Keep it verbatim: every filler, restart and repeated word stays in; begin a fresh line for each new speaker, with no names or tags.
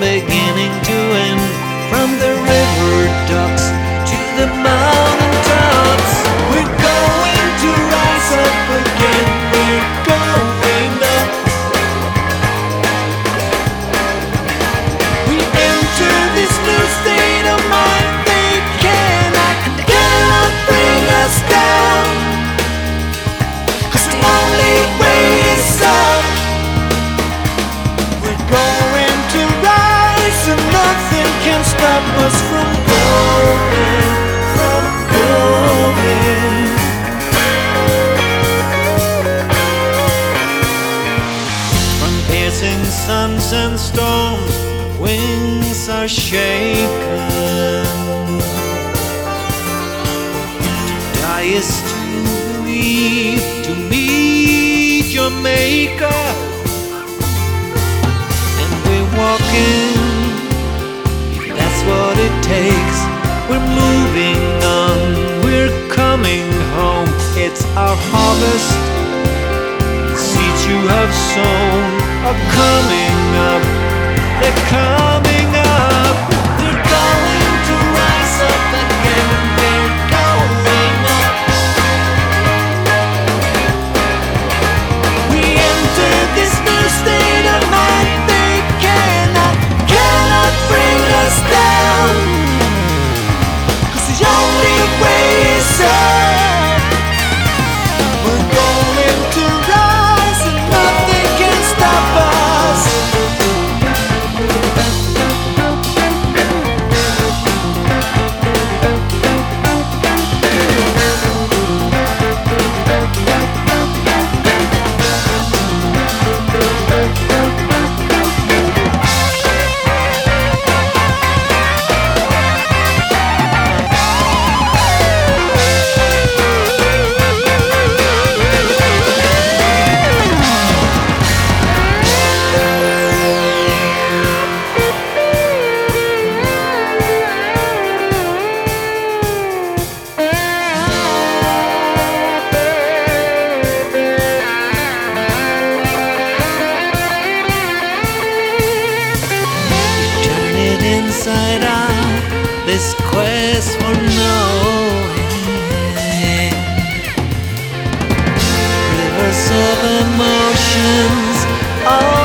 beginning to end, from the river docks to the mountain tops. We're going to rise up again, we're going up. We enter this new state of mind, they cannot, cannot bring us down, 'cause the only way is up. We're going to rise and nothing can stop us from going, from going. From piercing suns and storms, wings are shaken. To die is to believe, to meet your maker. And we're walking, that's what it takes. We're moving on, we're coming home. It's our harvest, seeds you have sown are coming up. They're coming up. They're going to rise up again. They're going up. We enter this new state of mind. They cannot, cannot bring us down, 'cause the only way is up. We're going to rise and nothing can stop us. Inside out, this quest for knowing. Rivers of emotions, all